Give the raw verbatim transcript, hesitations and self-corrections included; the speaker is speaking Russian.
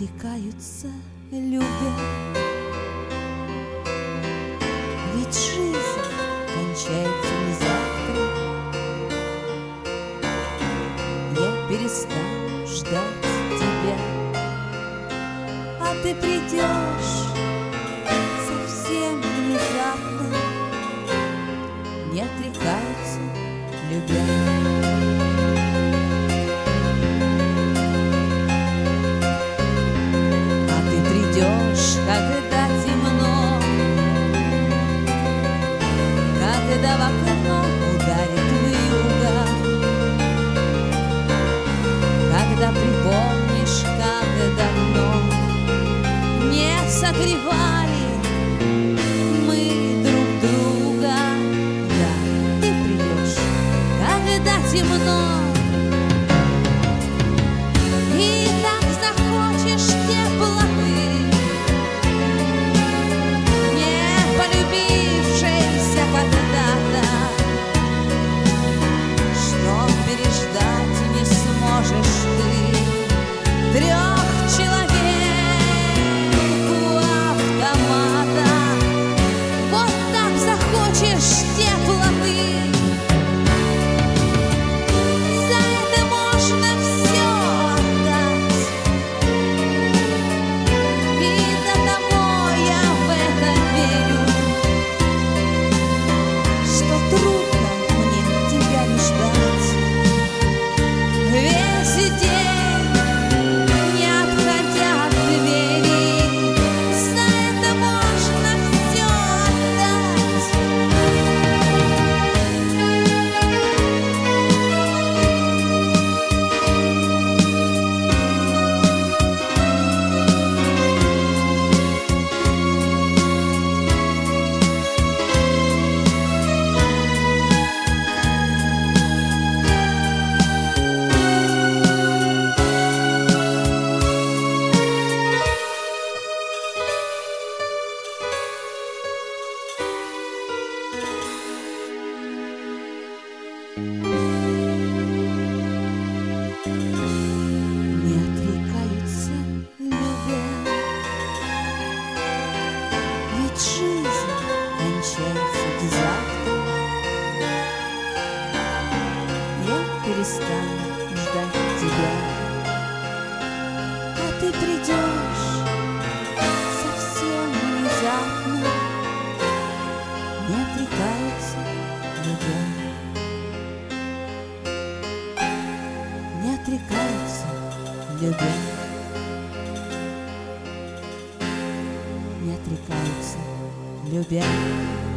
отрекаются, любя. Ведь жизнь кончается не завтра. Я перестану ждать тебя, а ты придешь совсем внезапно. Не отрекаются, любя. Когда темно, когда в окно ударит вьюга, когда припомнишь, как давно не согревали мы друг друга. Да, ты придешь, когда темно. Трех человек у автомата. Вот так захочешь теплоты. За это можно все отдать. И до того я в это верю, что трудно мне тебя не ждать. Весь день не отрекаются, любя. Ведь жизнь кончается не завтра. Я перестану ждать тебя, а ты придешь совсем внезапно. Не отрекаются, любя. Не отрекаются, любя. Не отрекаются, любя.